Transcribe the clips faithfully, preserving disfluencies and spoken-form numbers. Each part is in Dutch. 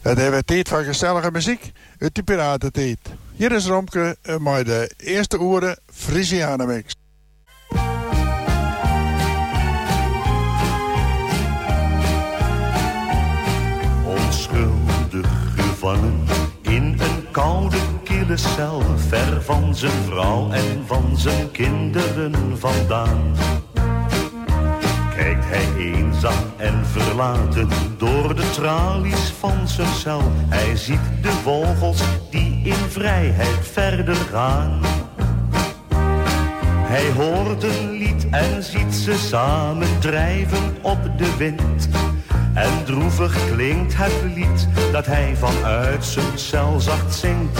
Het heeft tijd van gezellige muziek uit de Piratentijd. Hier is Romke met de eerste oren Frisiana mix. Onschuldig gevangen in een koude kille cel, ver van zijn vrouw en van zijn kinderen vandaan. Kijkt hij eenzaam en verlaten door de tralies van zijn cel. Hij ziet de vogels die in vrijheid verder gaan. Hij hoort een lied en ziet ze samen drijven op de wind. En droevig klinkt het lied dat hij vanuit zijn cel zacht zingt.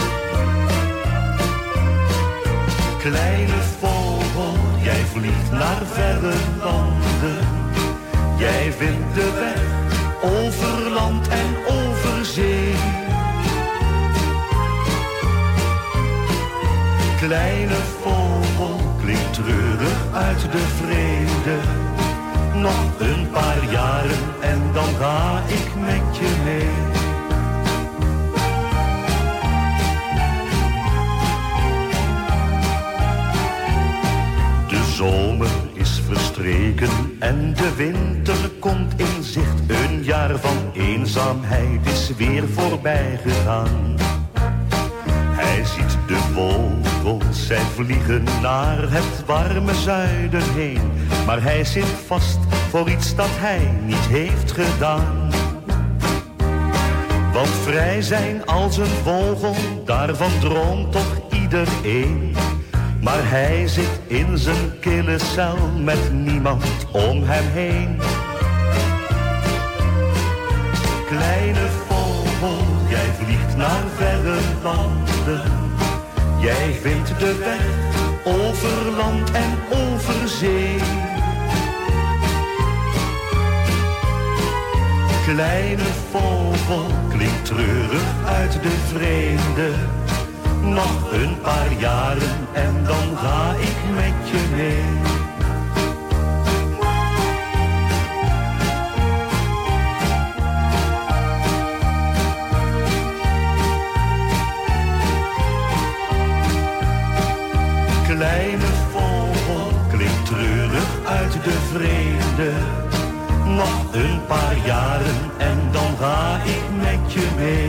Kleine vogel, jij vliegt naar verre landen. Jij vindt de weg over land en over zee. Kleine vogel, klinkt treurig uit de vrede. Nog een paar jaren en dan ga ik met je mee. De zomer is verstreken en de winter komt in zicht. Een jaar van eenzaamheid is weer voorbij gegaan. Hij ziet de vogels, zij vliegen naar het warme zuiden heen. Maar hij zit vast voor iets dat hij niet heeft gedaan. Want vrij zijn als een vogel, daarvan droomt toch iedereen. Maar hij zit in zijn kille cel met niemand om hem heen. Kleine vogel, jij vliegt naar verre landen. Jij vindt de weg over land en over zee. Kleine vogel, klinkt treurig uit de vreemde. Nog een paar jaren en dan ga ik met je mee. Kleine vogel, klinkt treurig uit de vrede. Nog een paar jaren en dan ga ik met je mee.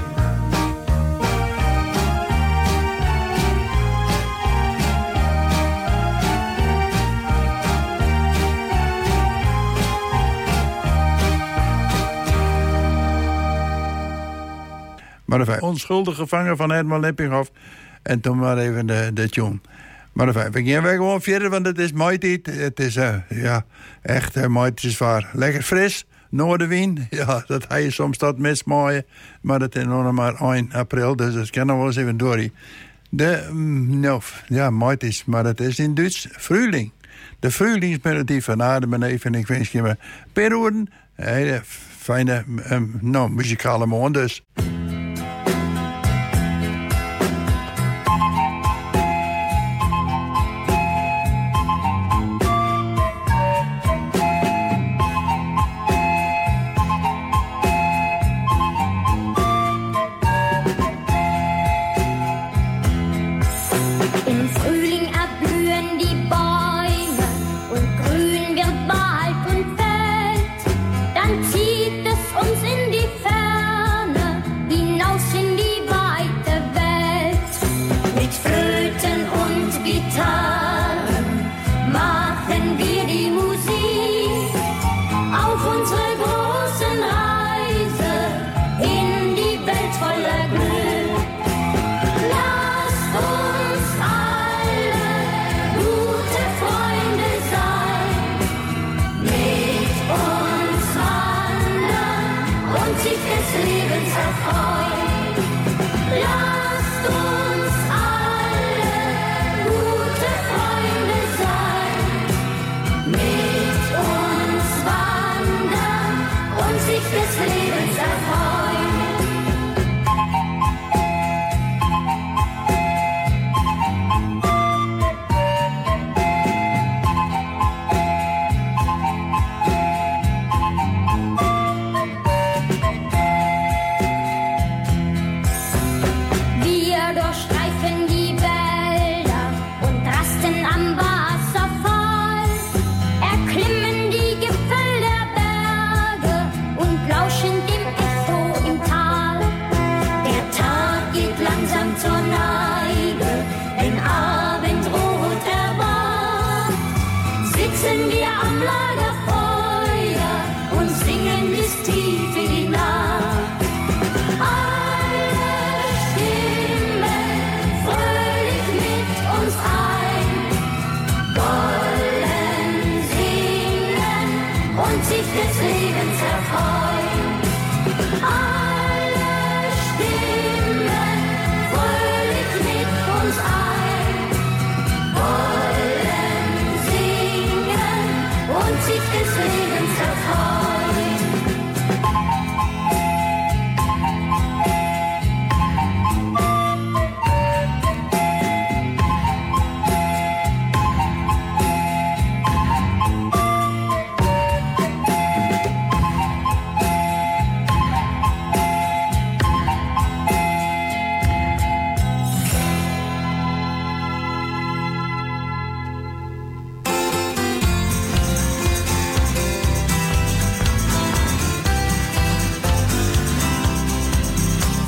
Maar enfin, onschuldig gevangen van Herman Lippinghoff. En toen maar even de, de tune. Maar enfin, we gaan weer gewoon verder, want het is mooi tijd. Het is uh, ja, echt uh, mooi, het is waar. Lekker fris, noordenwind. Ja, dat hij soms dat mismaaien. Maar het is nog maar één april, dus dat kan nog wel eens even door. De, mm, nou, ja, mooi is, maar het is in Duits Frühling. De Frühlingsmelodie van Adem even. En ik wens je me perioden. Een hele fijne, um, nou, muzikale morgen dus. Zieht es uns in die Ferne, hinaus in die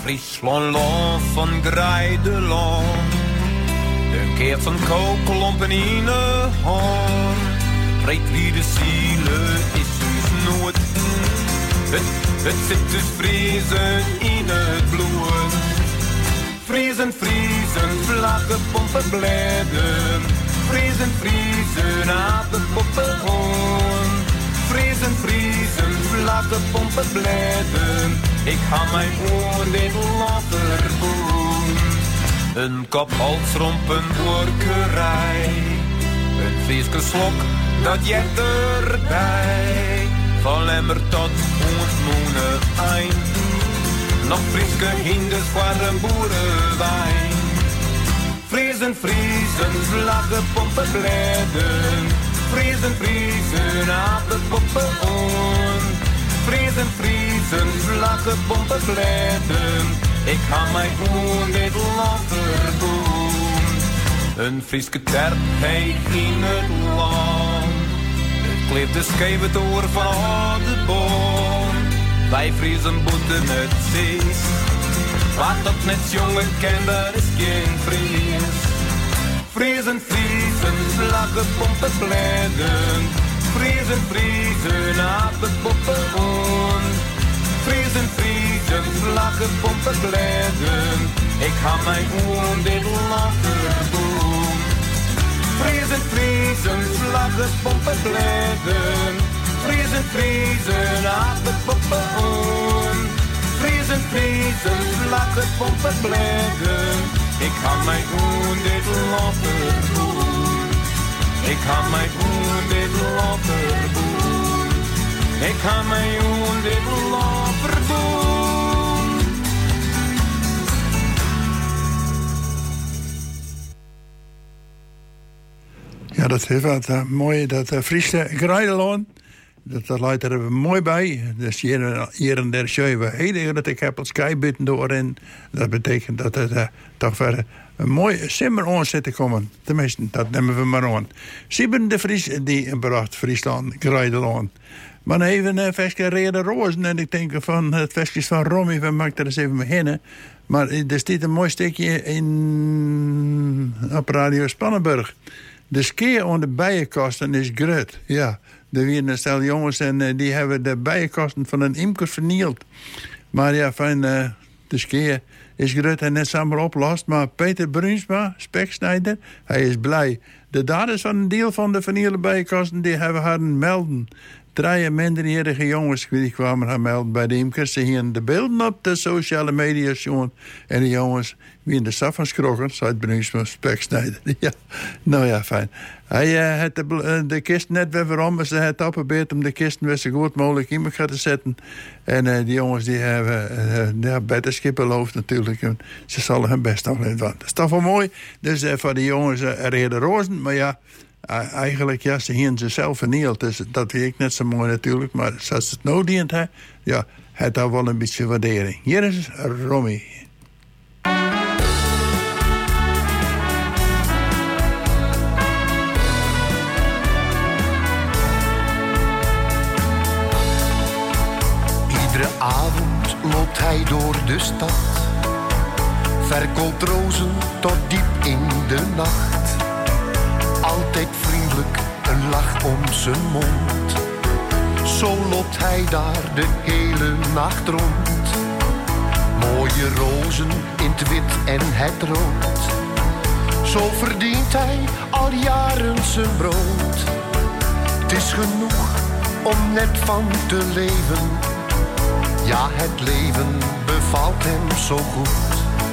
Friesland land van Grijdeland. Een keert zo'n kookklompen in de hand. Reed wie de ziele is dus nooit. Het, het zit dus vriezen in het bloed. Vriezen, vriezen, vlaggen, pompen, bledden. Vriezen, vriezen, apen, poppen, hoorn. Vriezen, vriezen, vlaggen, pompen, bledden. Ik ga mijn oor dit later doen. Een kop halsromp, een workerij. Een Frieske slok, dat jet erbij. Van Lemmer tot ons moenen eind. Nog Frieske hinders voor een boerenwijn. Vriezen, vriezen, vlaggen, pompen, bledden. Vriezen, vriezen, apen, poppen, hoorn. Vriezen, vriezen, vlaggen, pompen, bledden. Ik ga mijn oor dit later doen. Een Frieske terp heet in het land. Het kleeft de scheve door van de boom. Wij Friesen boeten het zees. Wat dat net jongen kent, dat is geen Fries. Vriezen, vriezen, vlaggen, pompen, bledden. Vriezen, vriezen, apen, poppen, hoorn. Vriezen, vriezen, vlaggen, pompen, bledden. Ik ga mijn oor dit later doen. Vriezen, vriezen, vlaggen, pompen, bledden. Vriezen, vriezen, apen, poppen, hoorn. Vriezen, vriezen, vlaggen, pompen, bledden. Ik ga mijn oor dit later doen. Ik ga mijn oor dit later doen. Ik ga mijn oor dit later doen. Ja, dat is wat uh, mooi, dat uh, Friese Grijdeland. Dat, dat leidt er mooi bij. Dus hier, hier en daar zien we hele grote keppels skybuiten door. En dat betekent dat het uh, toch verder een mooi simmer aan zit te komen. Tenminste, dat nemen we maar aan. Sieben de Vries, die bracht Friesland, Grijdeland. Maar even een versje reden rozen. En ik denk van het versje van Romy, we maken er eens even beginnen. Maar er staat een mooi stukje in, op Radio Spannenburg. De skeer aan de bijenkasten is grut. Ja, er waren een stel jongens en uh, die hebben de bijenkasten van een imker vernield. Maar ja, van uh, de skeer is grut en net samen oplost. Maar Peter Bruinsma, speksnijder, hij is blij. De daders van een deel van de vernielde bijenkasten, die hebben hadden melden. Drie minderjarige jongens die kwamen haar melden bij de imkers. Ze hingen de beelden op de sociale media zien. En de jongens wie in de staf van schrokken, zei het Bruinsma speksnijder. Ja, nou ja, fijn. Hij uh, had de, uh, de kist net weer waarom. Ze had opgeprobeerd om de kisten weer zo goed mogelijk in elkaar te zetten. En uh, die jongens die hebben uh, ja, beter schippenloofd natuurlijk. En ze zullen hun best nog niet doen. Dat is toch wel mooi. Dus uh, voor de jongens uh, er reden rozen. Maar ja, uh, eigenlijk, ja, ze hebben zichzelf vernield. Dus dat vind ik net zo mooi natuurlijk. Maar zoals het nou dient, hè, ja, het daar wel een beetje waardering. Hier is Romy. Iedere avond loopt hij door de stad, verkoopt rozen tot diep in de nacht. Altijd vriendelijk, een lach om zijn mond. Zo loopt hij daar de hele nacht rond. Mooie rozen in het wit en het rood. Zo verdient hij al jaren zijn brood. Het is genoeg om net van te leven. Ja, het leven bevalt hem zo goed.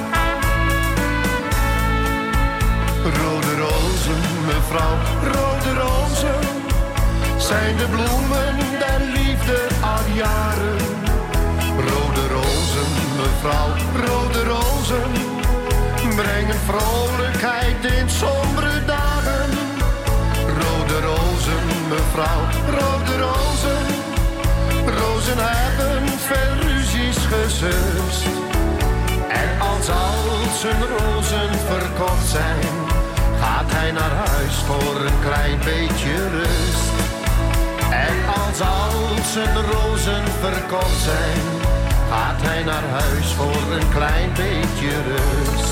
Rode rozen, mevrouw, rode rozen, zijn de bloemen der liefde al jaren. Rode rozen, mevrouw, rode rozen, brengen vrolijkheid in sombere dagen. Rode rozen, mevrouw, rode rozen, rozen hebben veel ruzies gezust. En als al zijn rozen verkocht zijn, gaat hij naar huis voor een klein beetje rust. En als al zijn rozen verkocht zijn, gaat hij naar huis voor een klein beetje rust.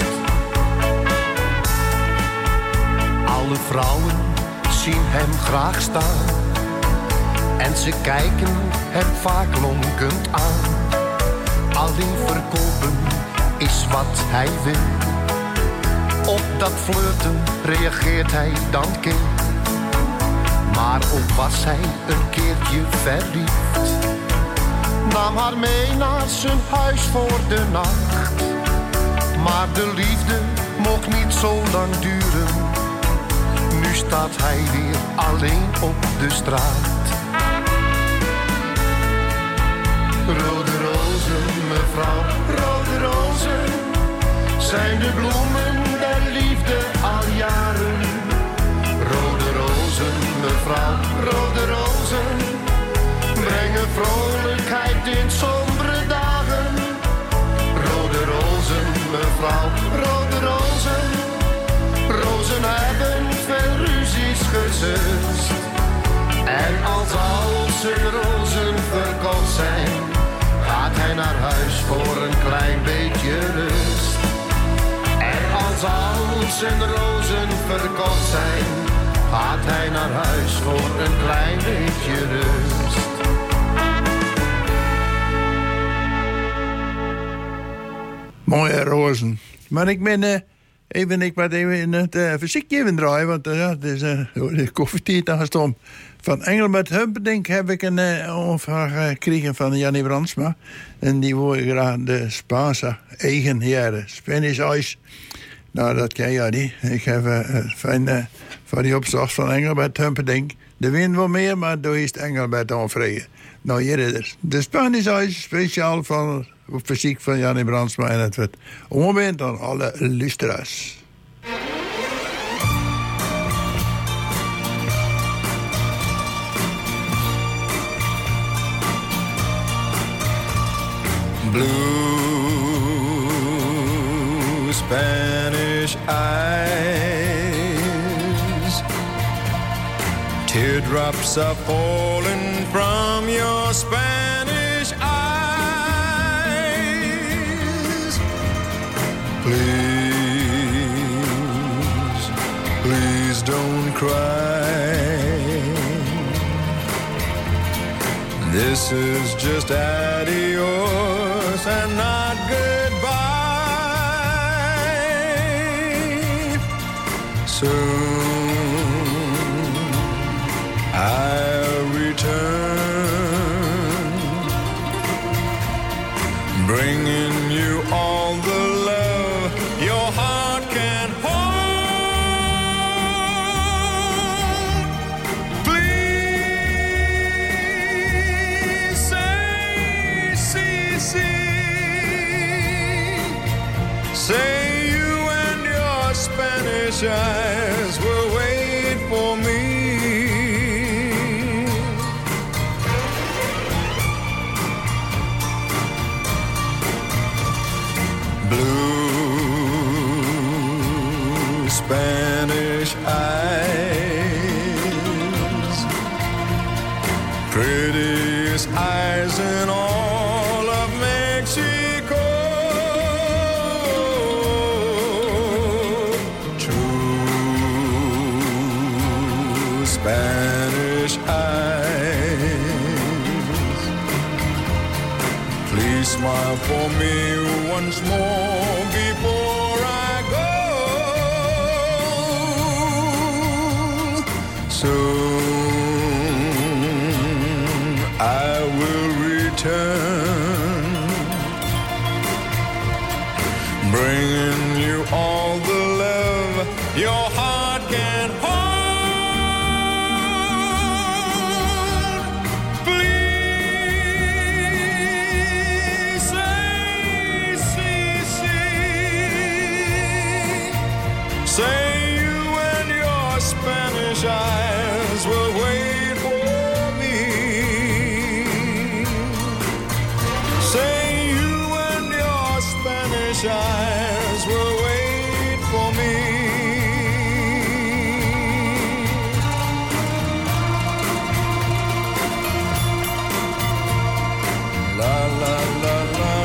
Alle vrouwen zien hem graag staan en ze kijken hem vaak lonkend aan. Alleen verkopen is wat hij wil. Op dat flirten reageert hij dan kil. Maar ook was hij een keertje verliefd, nam haar mee naar zijn huis voor de nacht. Maar de liefde mocht niet zo lang duren. Nu staat hij weer alleen op de straat. Rode rozen, mevrouw, rode rozen, zijn de bloemen der liefde al jaren. Rode rozen, mevrouw, rode rozen, brengen vrolijkheid in sombere dagen. Rode rozen, mevrouw, rode rozen, rozen hebben veel ruzies gezust. En als al zijn rozen verkocht zijn, gaat hij naar huis voor een klein beetje rust. En als al zijn rozen verkocht zijn, gaat hij naar huis voor een klein beetje rust. Mooie rozen. Maar ik ben uh, even, ik moet even in het uh, fysiekje even draaien, want uh, het is uh, de koffietijd aangestomd. Van Engelbert Humperdinck heb ik een uh, opvraag gekregen van Jannie Brandsma. En die wil graag de Spaanse eigen jaren, Spanish Ice. Nou, dat ken je niet. Ik heb uh, van, uh, van die opslag van Engelbert Humperdinck. De wind wel meer, maar door is Engelbert onvrede. Nou, hier is het. De Spanish Ice, speciaal van op fysiek van Jannie Brandsma. En het wordt onbekend aan alle luisteraars. Blue Spanish eyes, teardrops are falling from your Spanish eyes. Please, please don't cry. This is just adios and not goodbye. Soon I'll return, bringing you all the love your heart can hold. Say you and your Spanish eyes will wait for me. Blue Spanish eyes, prettiest eyes in all of Mexico. Spanish eyes, please smile for me once more before I go. Soon I will return, bringing you all the love your heart can hold. Say you and your Spanish eyes will wait for me. Say you and your Spanish eyes will wait for me. La la la la.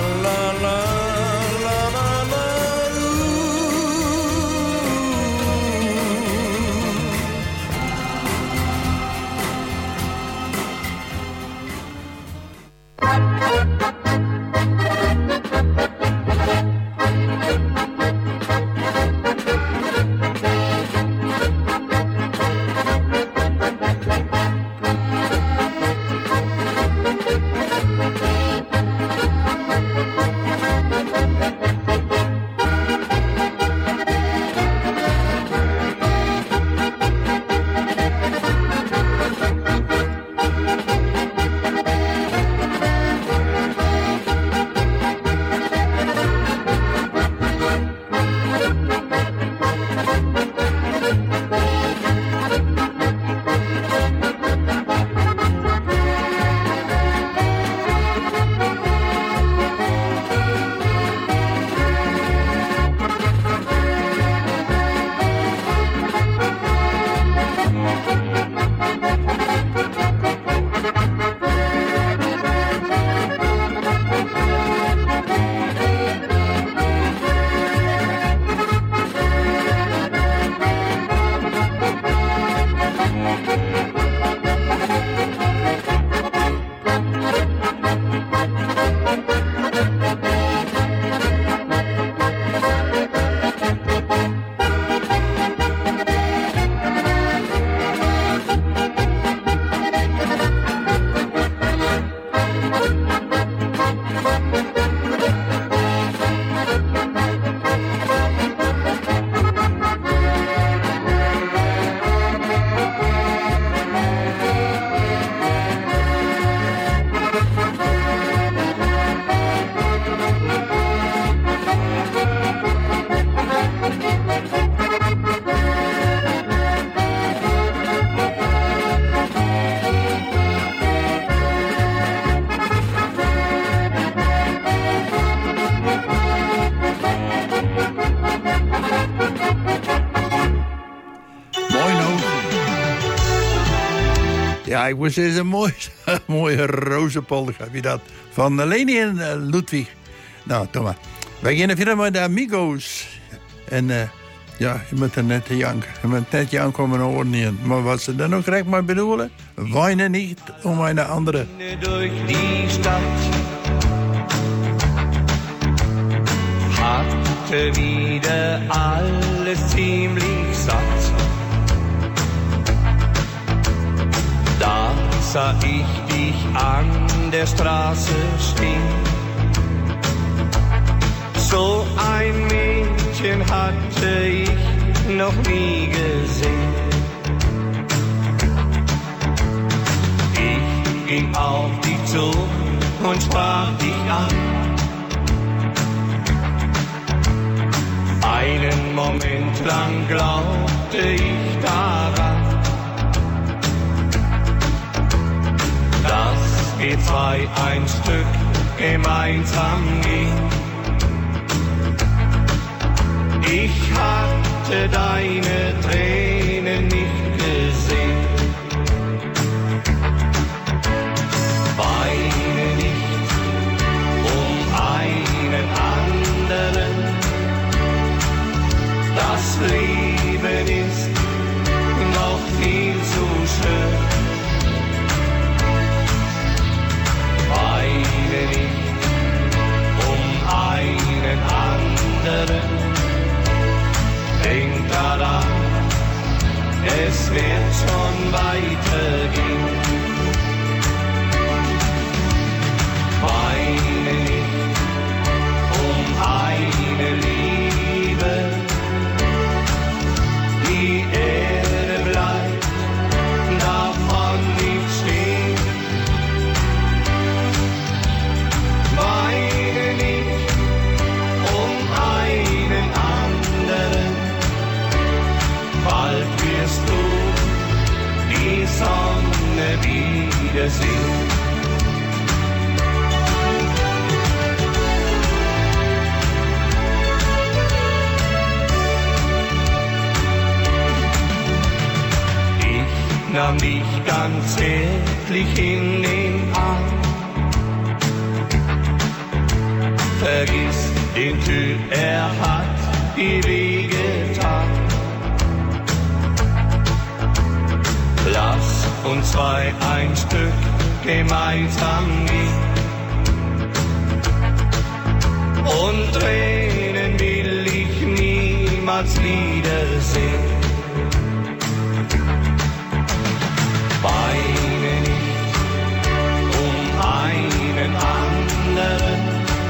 Ja, ik moest eens een mooi, mooie rozenpolder heb je dat. Van Leni en uh, Ludwig. Nou, Thomas. Wij gaan verder met de Amigos. En uh, ja, je moet er net te janken. Je moet net janken om een oor niet. Maar wat ze dan ook recht maar bedoelen, weinen niet om een andere. Durch die Stadt hatte wieder alles ziemlich satt. Da sah ich dich an der Straße stehen. So ein Mädchen hatte ich noch nie gesehen. Ich ging auf dich zu und sprach dich an. Einen Moment lang glaubte ich daran, dass wir zwei ein Stück gemeinsam gehen. Ich hatte deine Tränen nicht gesehen. Weine nicht um einen anderen. Das Leben ist noch viel zu schön. Weine nicht um einen anderen. Denk daran, es wird schon weitergehen. Weine nicht um eine Liebe, die Erde bleibt, davon nicht stehen. Weine nicht um einen anderen, bald wirst du die Sonne wiedersehen. Ich nahm dich ganz zärtlich in den Arm. Vergiss den Typ, er hat dir wehgetan. Lass uns zwei ein Stück gemeinsam gehen. Und Tränen will ich niemals wiedersehen. Weine nicht um einen anderen.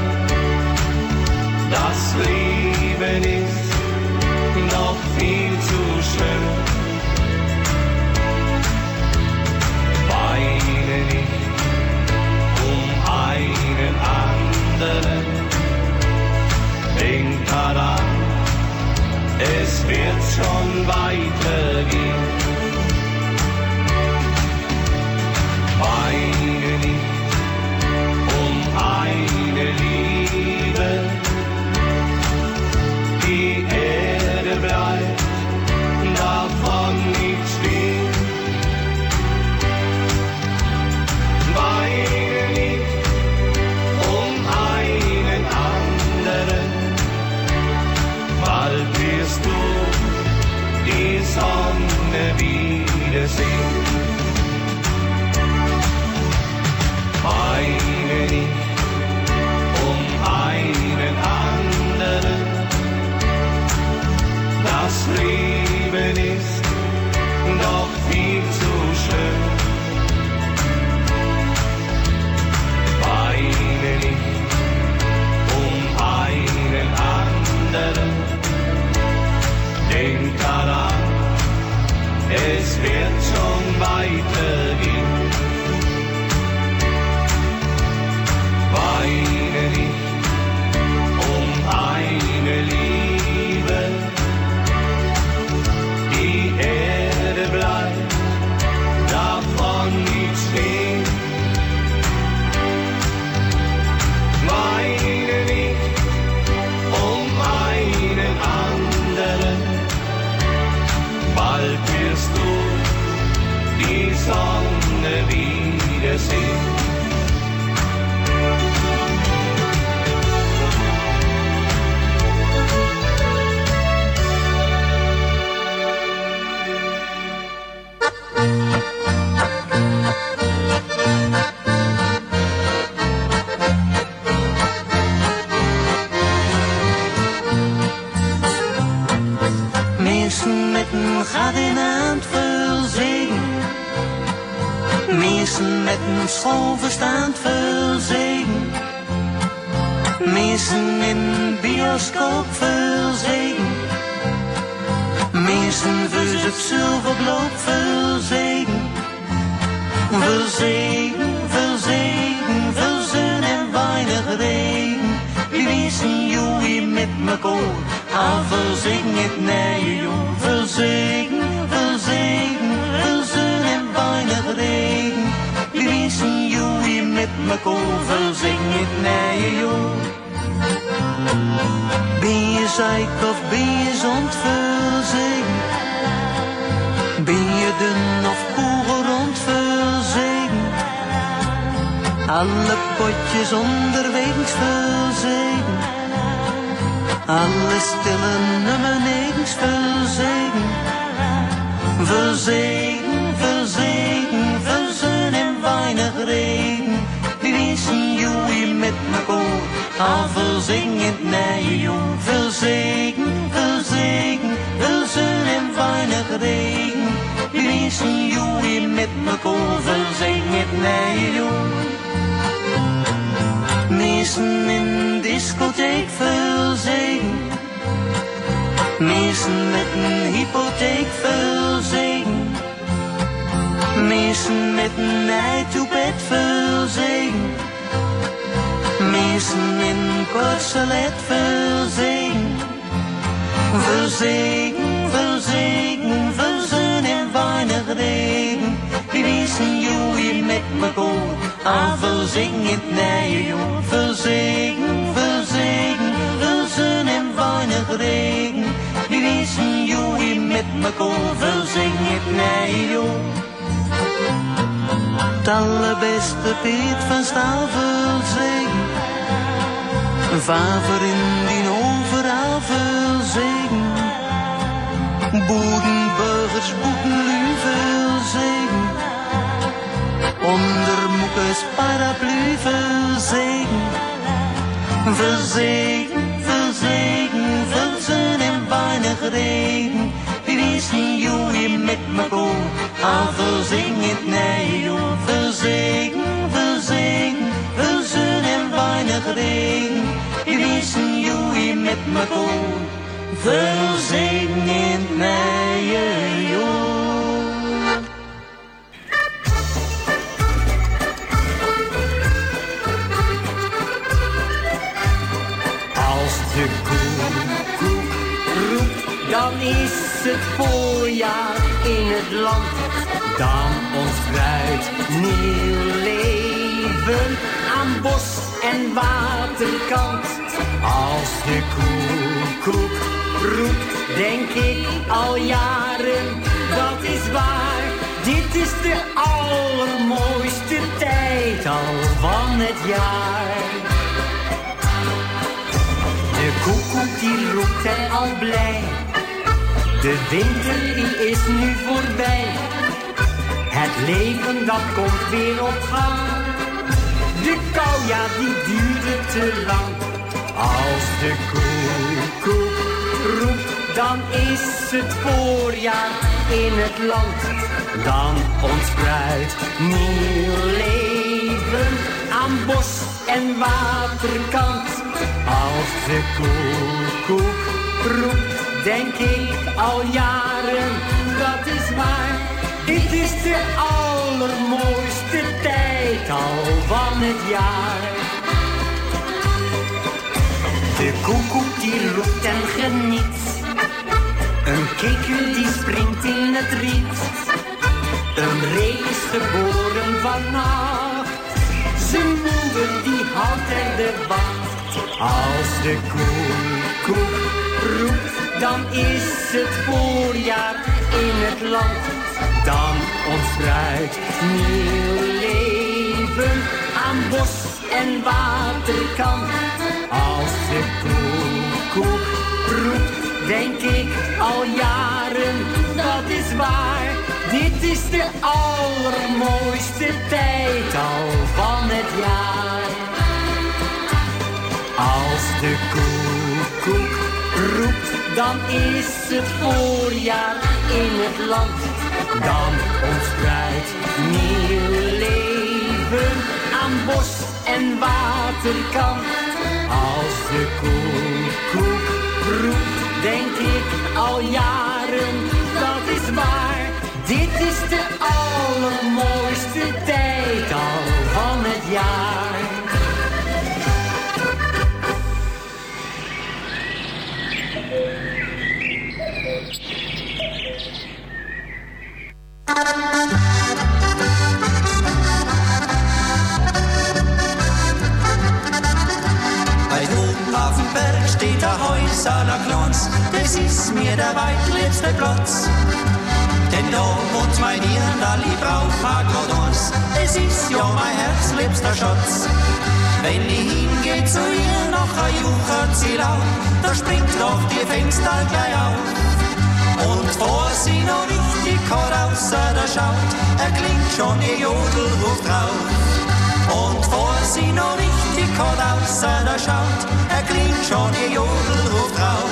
Das Leben ist noch viel zu schön. Weine nicht um einen anderen. Denk daran, es wird schon weitergehen. Weine nicht um eine Liebe, die Erde bleibt, davon nicht stehen. Weine nicht um einen anderen, bald wirst du die Sonne wiedersehen. met een gat in de hand verzegen. Mensen met een schoolverstand verzegen. Mensen in een bioscoop verzegen. Mensen voor het zilverblok verzegen. Verzegen, verzegen, verzegen en weinig regen. Wie wissen jullie met me koor, al verzegen het nee joh. Verzegen, verzegen, verzegen en weinig regen. Wie wissen jullie met me koor, verzegen het nee joh. Ben je zeik of ben je zond verzegen? Ben je dun of kogelrond verzegen? Alle potjes onderwegens verzegen. Alle stille nummer negens verzegen. Verzegen, verzegen, verzegen en weinig regen. Wie wissen jullie met me koor, al verzingend nee joh. Verzegen, verzegen, verzegen en weinig regen. Wie wissen jullie met me koor, verzingend nee joh. Mensen in een discotheek verzegen. Mensen met een hypotheek verzegen. Mensen met een ei to bed verzegen. Mensen in een corselet verzegen. Verzegen, verzegen, verzegen en weinig regen. Wie wissen jullie met me koor, al verzingend nee joh. Verzegen, verzegen, verzegen en weinig regen. Wie wissen jullie met me koor, verzingend nee joh. Het allerbeste Piet van Staal verzegen. Vaver in die overal verzegen. Boerenburgers, boekenlu verzegen. Onder moekes paraplu verzegen. Verzegen, verzegen, verzegen en weinig regen. Wie wissen jullie met me koor, al verzingend nee joh. Verzegen, verzegen, verzegen en weinig regen. Wie wissen jullie met me koor, verzingend nee joh. De koekoek roept, dan is het voorjaar in het land. Dan ontspruit nieuw leven aan bos en waterkant. Als de koekoek roept, denk ik al jaren, dat is waar. Dit is de allermooiste tijd al van het jaar. De koekoek die roept en al blij. De winter die is nu voorbij. Het leven dat komt weer op gang. De kou ja die duurde te lang. Als de koekoek roept, dan is het voorjaar in het land. Dan ontspruit nieuw leven aan bos en waterkant. Als de koekoek roept, denk ik al jaren, dat is waar. Dit is de allermooiste tijd al van het jaar. De koekoek die roept en geniet. Een kikker die springt in het riet. Een ree is geboren vannacht. Zijn moeder die houdt er de wacht. Als de koekoek roept, dan is het voorjaar in het land. Dan ontspruit nieuw leven aan bos en waterkant. Als de koekoek roept, denk ik al jaren, dat is waar. Dit is de allermooiste tijd al van het jaar. Als de koekoek roept, dan is het voorjaar in het land. Dan ontspruit nieuw leven aan bos en waterkant. Als de koekoek roept, denk ik al jaren, dat is waar. Dit is de allermooiste tijd al van het jaar. Weit oben auf dem Berg steht ein Häuserler Glanz, das ist mir der weitliebste Platz. Denn da wohnt mein Dirndl, ich brauch a grad eins, es ist ja mein herzliebster Schatz. Wenn ich hingeh zu ihr, noch ein Juchert sie laut, da springt doch die Fenster gleich auf. Und vor sie noch richtig hart außer der schaut, erklingt schon ihr Jodelruf drauf. Und vor sie noch richtig hart außer der schaut, erklingt schon ihr Jodelruf drauf.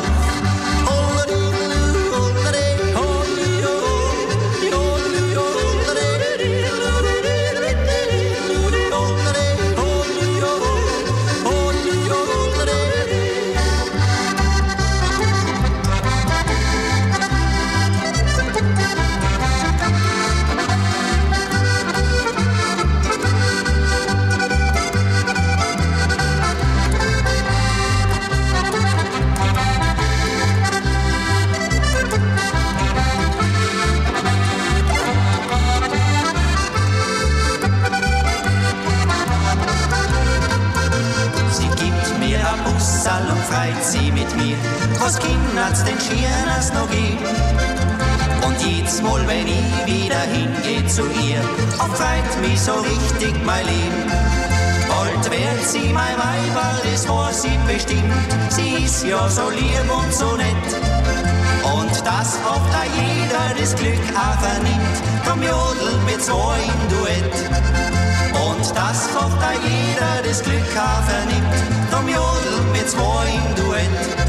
Und freit sie mit mir, was kindert's denn schieren's noch geben? Und jedes Mal, wenn ich wieder hingeh zu ihr, auch freit mich so richtig mein Leben. Bald wird sie mein Weiber, das war sie bestimmt, sie ist ja so lieb und so nett. Und das hofft da jeder, das Glück auch vernimmt, komm jodel mit zwei im Duett. Und das hofft da jeder, das Glück auch vernimmt, komm jodel mit zwei im Duett.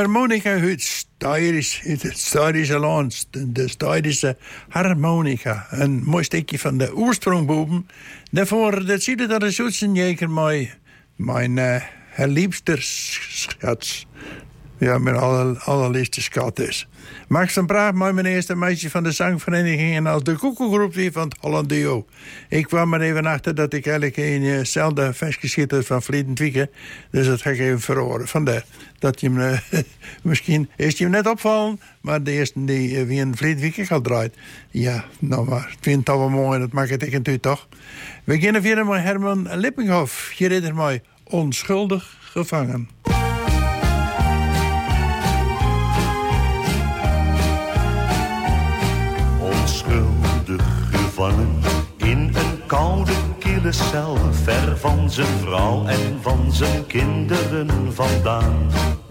harmonica uit Steyrisch, uit het Steyrische land. De Steyrische harmonica. Een mooi stukje van de oorsprongboven. Daarvoor, dat zie je dat is Zoetsenjeker mooi. Mijn uh, liefste schat. Ja, mijn aller, allerliefste schat is. Max van Praag, mijn eerste meisje van de zangvereniging en als de koekelgroep weer van het Holland Duo. Ik kwam er even achter dat ik eigenlijk een hetzelfde vers geschiet van Vlietend Wieken. Dus dat ga ik even verhoren. Vandaar dat je hem, uh, misschien is je hem net opvallen, maar de eerste die uh, wie een Vlietend Wieken gaat draait. Ja, nou maar, ik vind het al wel mooi, dat maakt het ik natuurlijk toch. We beginnen weer met Herman Lippinghoff. Je redt er mooi onschuldig gevangen. Gevangen in een koude kille cel, ver van zijn vrouw en van zijn kinderen vandaan.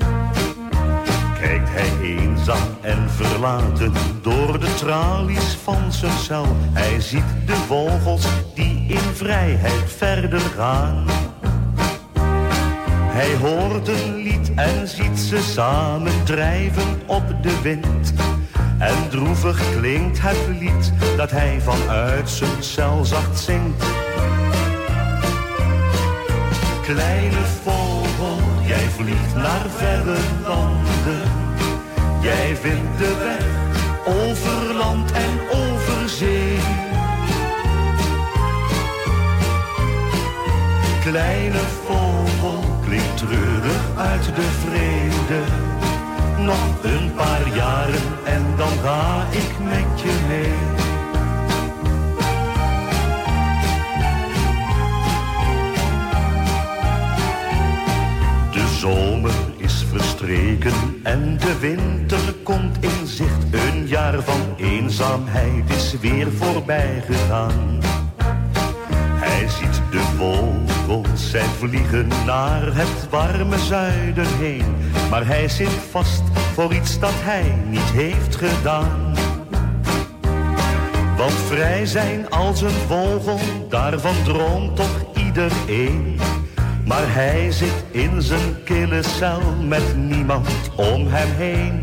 Kijkt hij eenzaam en verlaten door de tralies van zijn cel. Hij ziet de vogels die in vrijheid verder gaan. Hij hoort een lied en ziet ze samen drijven op de wind. En droevig klinkt het lied dat hij vanuit zijn cel zacht zingt. Kleine vogel, jij vliegt naar verre landen. Jij vindt de weg over land en over zee. Kleine vogel, klinkt treurig uit de vrede. Nog een paar jaren en dan ga ik met je mee. De zomer is verstreken en de winter komt in zicht. Een jaar van eenzaamheid is weer voorbij gegaan. Hij ziet de vogels, zij vliegen naar het warme zuiden heen. Maar hij zit vast voor iets dat hij niet heeft gedaan. Want vrij zijn als een vogel, daarvan droomt toch iedereen. Maar hij zit in zijn kille cel met niemand om hem heen.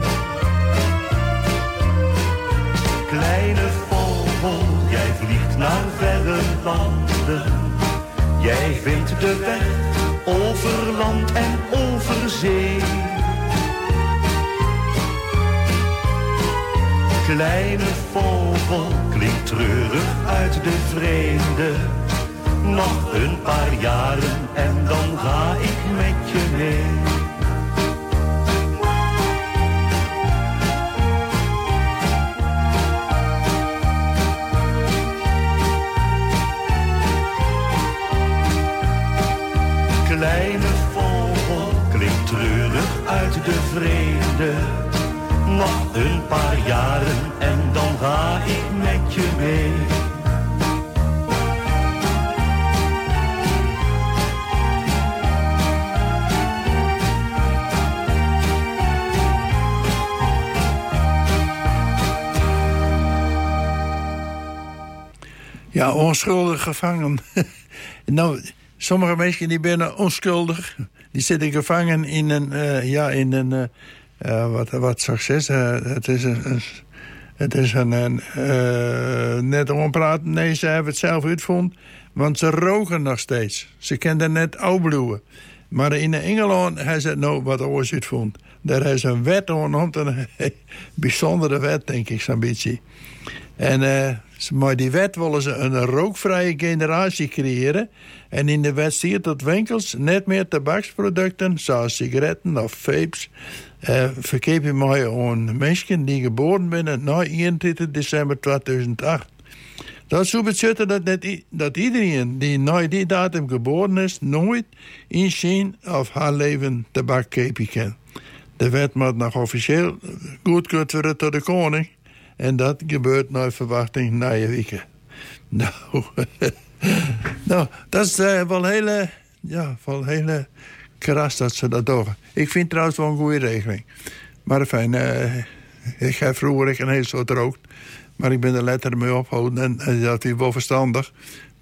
Kleine vogel, jij vliegt naar verre landen. Jij vindt de weg over land en over zee. Kleine vogel, klinkt treurig uit de vreemde. Nog een paar jaren en dan ga ik met je mee. Kleine vogel, klinkt treurig uit de vrede. Nog een paar jaren en dan ga ik met je mee. Ja, onschuldig gevangen. Nou, sommige mensen die zijn onschuldig. Die zitten gevangen in een, uh, ja, in een, uh, uh, wat, wat succes. Uh, het is een, een het is een, een uh, net onpraten. Nee, ze hebben het zelf uitgevonden. Want ze roken nog steeds. Ze kennen net oudbloeien. Maar in Engeland hebben ze het nou wat oors uitgevonden. Daar is een wet om een bijzondere wet, denk ik, zo'n beetje. En uh, maar die wet willen ze een rookvrije generatie creëren. En in de wet staat dat winkels net meer tabaksproducten, zoals sigaretten of vapes, uh, verkopen maar aan mensen die geboren zijn na eenentwintig december tweeduizend acht. Dat zou betekenen dat, net, dat iedereen die na die datum geboren is, nooit in zijn of haar leven tabak kopen kan. De wet moet nog officieel goedkeurd worden door de koning. En dat gebeurt naar verwachting na je weken. Nou, nou, dat is uh, wel hele, ja, wel hele kras dat ze dat doen. Ik vind trouwens wel een goede regeling. Maar fijn, uh, ik heb vroeger een heel soort rookt. Maar ik ben er letterlijk mee opgehouden en, en dat is wel verstandig.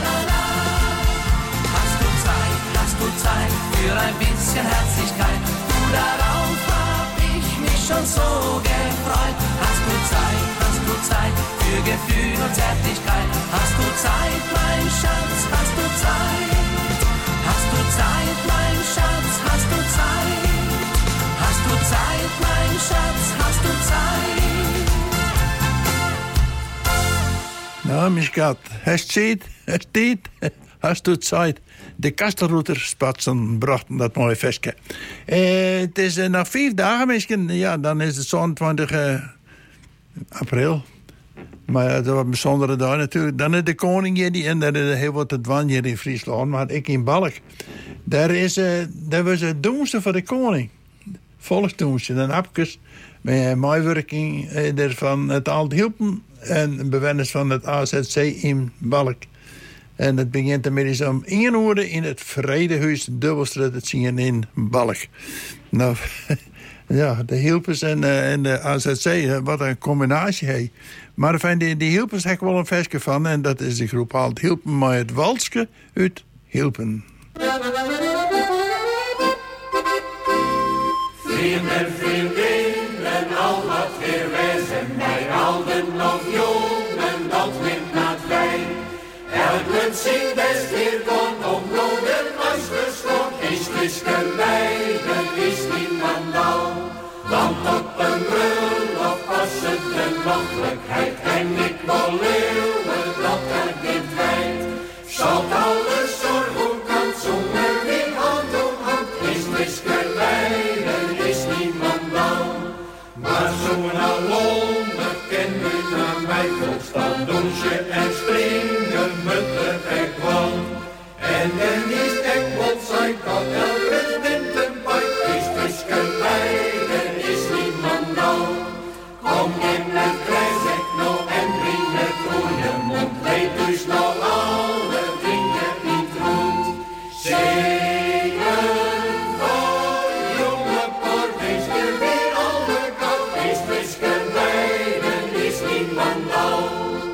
ein bisschen Herzlichkeit. Du, darauf hab ich mich schon so gefreut. Hast du Zeit, hast du Zeit für Gefühl und Zärtlichkeit? Hast du Zeit, mein Schatz, hast du Zeit? Hast du Zeit, mein Schatz, hast du Zeit? Hast du Zeit, mein Schatz, hast du Zeit? Nou, mijn schat, hast du Zeit? Hast du Tijd? Hast du Zeit? De Kastelroeterspatsen brachten dat mooie festje. Eh, het is uh, nog vijf dagen misschien. Ja, dan is het zevenentwintig uh, april. Maar ja, dat was een bijzondere dag natuurlijk. Dan is de koning hier en daar is heel wat te dwan hier in Friesland. Maar ik in Balk. Daar, is, uh, daar was het doenste voor de koning. Volksdoenste. Dan apjes met meewerking uh, van het Alt-Hilpen en bewoners van het A Z C in Balk. En het begint inmiddels om één uur in het Vredehuis Dubbelstraat te zien in Balk. Nou, ja, de Hilpers en, uh, en de A Z C, wat een combinatie heeft. Maar van die, die Hilpers heb ik wel een versje van. En dat is de groep Alt Hilpen, maar het Walske uit Hilpen. Vrienden, vriendinnen, al wat weer wezen, wij ouden of jongen, dat wint naar het wijn. Elk munt zien best weer kon omloden als geslot. Is wisken meiden, is niemand al. Want op een brul of was het de mogelijkheid. En ik wil leeuwen dat er dit wijt. Zal alles zorgen kan zonder weer hand om hand. Is wisken meiden, is niemand al. Maar zo'n alone ken u naar mij volstaan. Douche en springen met de ekwan. En dan is ek wat zijn dat elke winterpijp is wisken meiden, is niemand al. Kom in het krijzek nou en breng het goeie mond. Weet dus nou alle dingen niet rond. Zingen voor jonge poort, wees er weer alle kant. Is wisken meiden, is niemand al.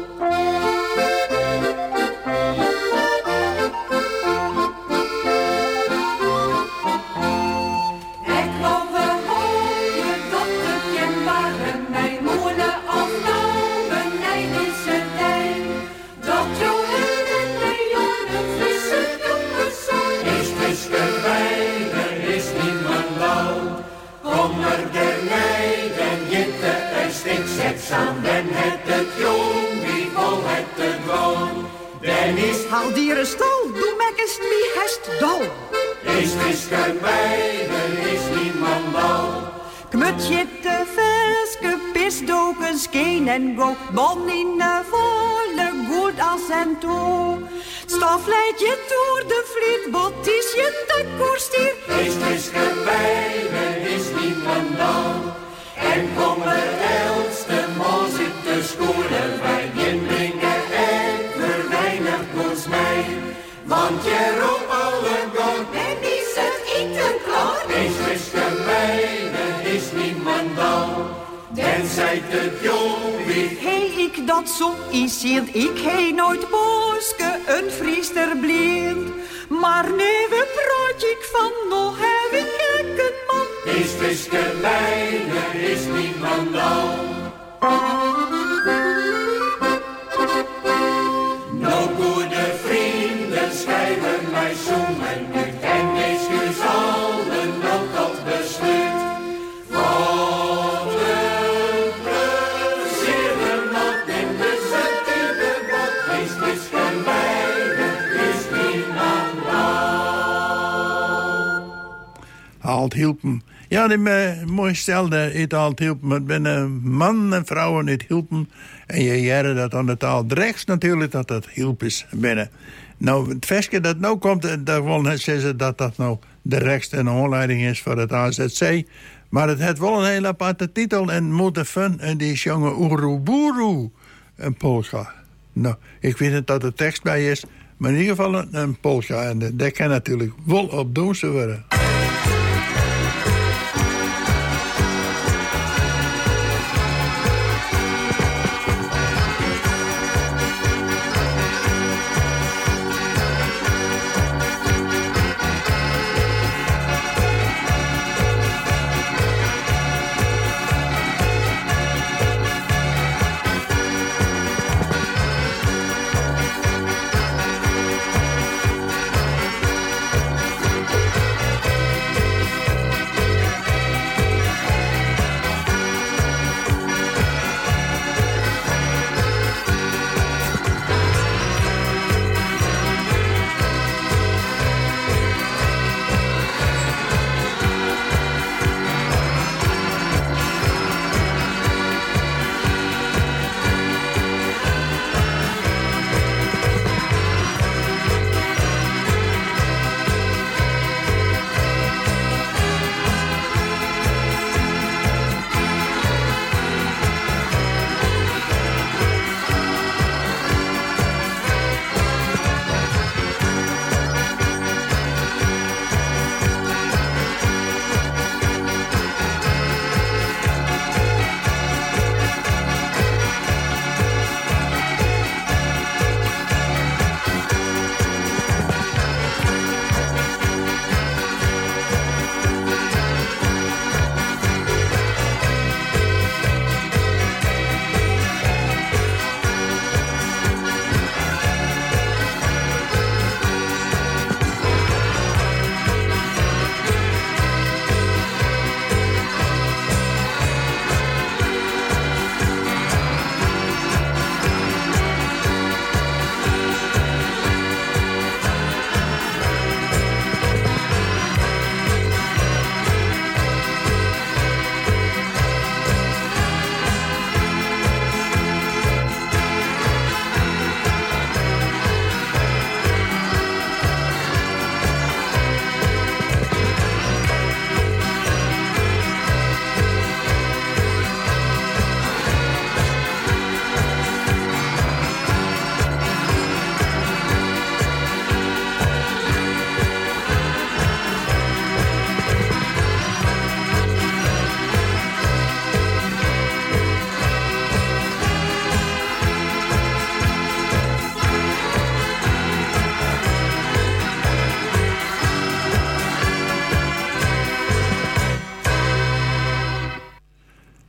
Dan het het jong, wie vol het het woon. Dan is haal dierenstal, doe mekkest wie hest dol. Is wisken meiden, is niemand al. Kmutje te veske, pisdoken, skeen en go. Bon in de volle, goed als en toe. Stafleid je door de vliet, bot is je de koerstier. Is wisken meiden, is niemand al. En kom er elste moos in de schoenen, wij brengen en verweinig ons mij. Want je roept alle god, en is het eten klaar? Is wisken meiden, is niemand al. Tenzij het jong wie. Hey, ik dat zo is hier, ik hei nooit boske, een vriester blind. Maar nee, we praat ik van, nog heb ik een man. Is wisken meiden, is niemand al. Nou, goede vrienden, schrijven mij zoenen uit. En wees u allen ook dat besluit. Wat een plezier nog in de zette bot. Is wisken meiden, is niemand al. Alt-Hilpen. Ja, die uh, mooi stelde uit Alt-Hilpen. Het zijn uh, mannen en vrouwen uit Hilpen. En je jaren dat aan de taal rechts natuurlijk dat dat Hilpes binnen. Nou, het versje dat nou komt, daar willen ze zeggen dat dat nou de rechtste en aanleiding is voor het A Z C. Maar het heeft wel een hele aparte titel en moet fun en die jonge Uruburu een polka. Nou, ik weet niet dat er tekst bij is, maar in ieder geval een, een polka. En dat kan natuurlijk wel op doen ze worden.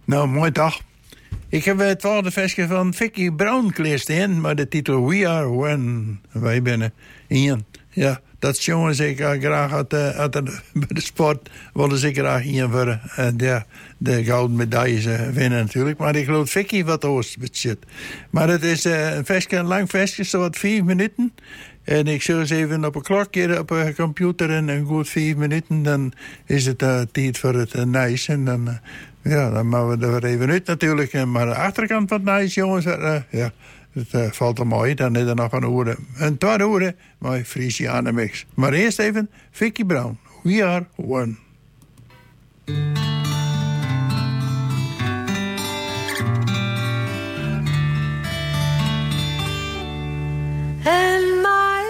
Nou, mooi toch? Ik heb het tweede versje van Vicki Brown gelezen, maar de titel We Are One. Wij binnen één. Ja, dat jongen zeker graag uit, uh, uit de, bij de sport willen ze graag één worden. En ja, de gouden medailles uh, winnen natuurlijk. Maar ik geloof Vicki wat oors shit. Maar het is uh, een versje, een lang versje, zo wat vier minuten. En ik zul eens even op een klokje op een computer en een goed vier minuten. Dan is het uh, tijd voor het uh, nice. En dan, uh, ja, dan maken we er even uit natuurlijk. Maar de achterkant van het nice, jongens, uh, ja, het uh, valt er mooi. Dan is er nog een uur, een twee uur, mooi Frisiane mix. Maar eerst even Vicki Brown. We Are One. And my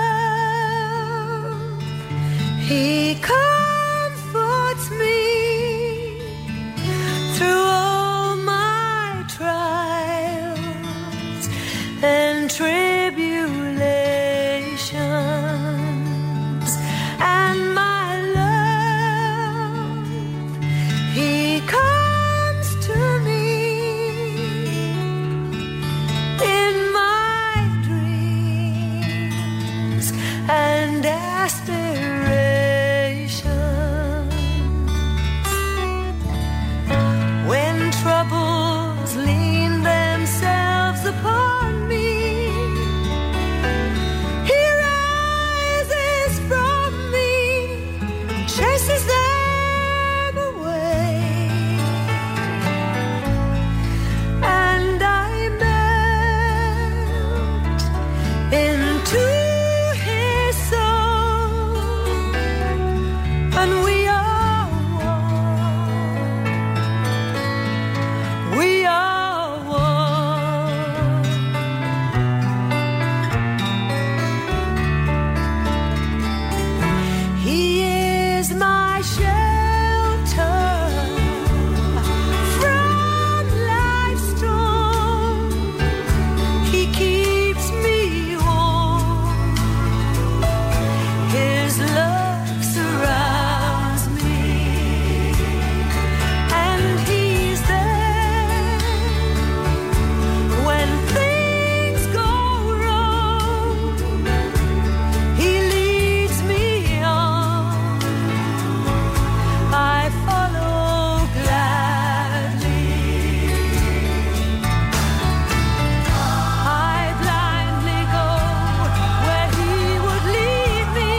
love, he comforts me through all my trials and tribulations. And my love, he comes to me in my dreams and aspirations. When troubles lean themselves upon me, he rises from me, chases them away, and I melt into his soul, and we are one. We are one. He is my shelter from life's storm. He keeps me warm. His love surrounds me, and he's there when things go wrong. He leads me on. I follow gladly. I blindly go where he would lead me.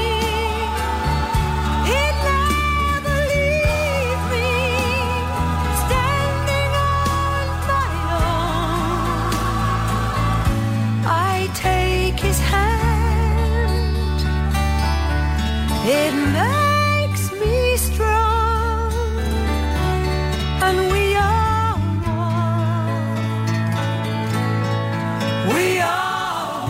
He'd never leave me standing on my own. I take his hand. It makes me strong, and we are one. We are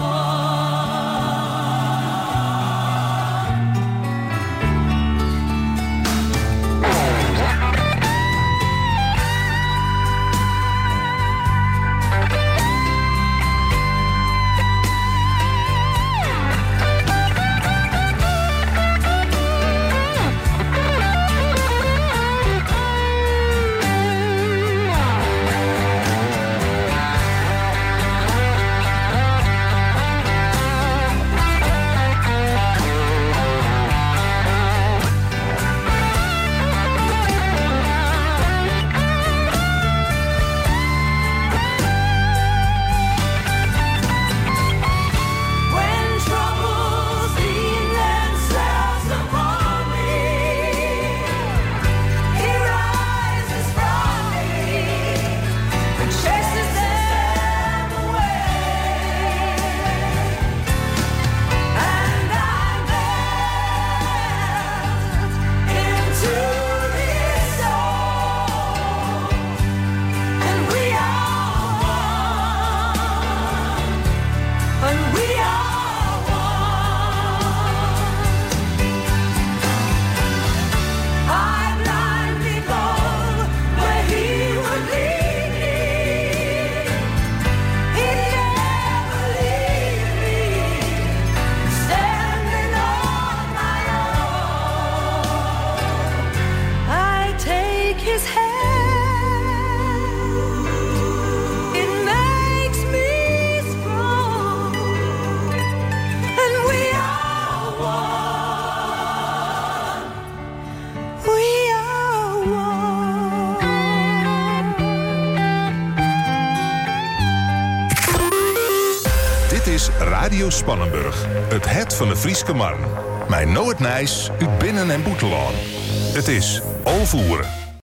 Dit is Radio Spannenburg, het het van de Frieske Marn. Mijn Noord Nijs, uit Binnen- en Boetelaan. Het is Alvoeren.